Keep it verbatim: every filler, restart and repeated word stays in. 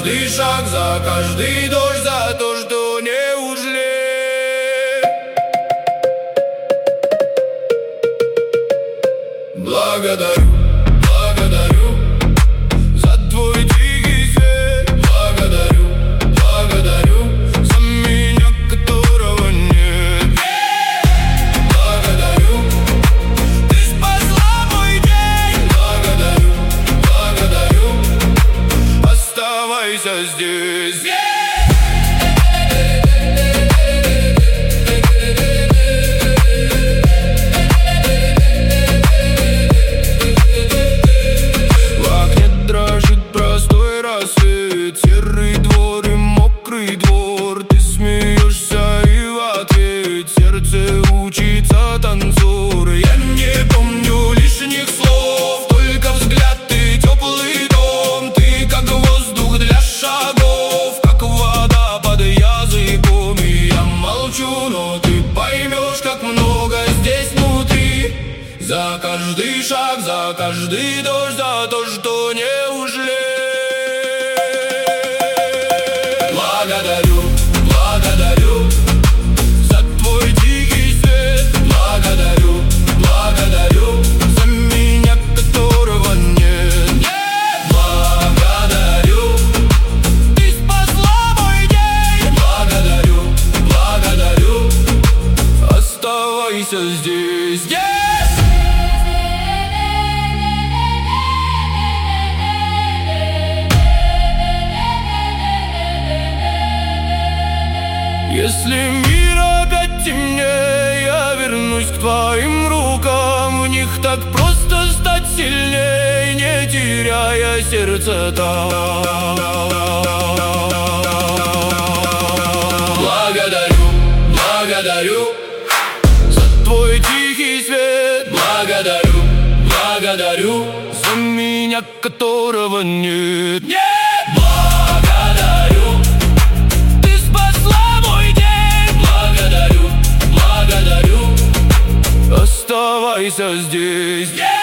каждый шаг, за каждый дождь, за то, что не ужалел. Благодарю, благодарю за твой тихий свет. Благодарю, благодарю за меня, которого нет. Благодарю, ты спасла мой день. Благодарю, благодарю, оставайся здесь. Серый двор и мокрый двор, ты смеешься и в ответ сердце учится танцор. Я не помню лишних слов, только взгляд и теплый дом. Ты как воздух для шагов, как вода под языком. И я молчу, но ты поймешь, как много здесь внутри. За каждый шаг, за каждый дождь, за то, что не ужалел. Благодарю, благодарю за твой тихий свет. Благодарю, благодарю за меня, которого нет. Благодарю, ты спасла мой день. Благодарю, благодарю, оставайся здесь, здесь. Если мир опять темнее, я вернусь к твоим рукам. В них так просто стать сильнее, не теряя сердце там. Благодарю, благодарю за твой тихий свет. Благодарю, благодарю за меня, которого нет. Оставайся здесь.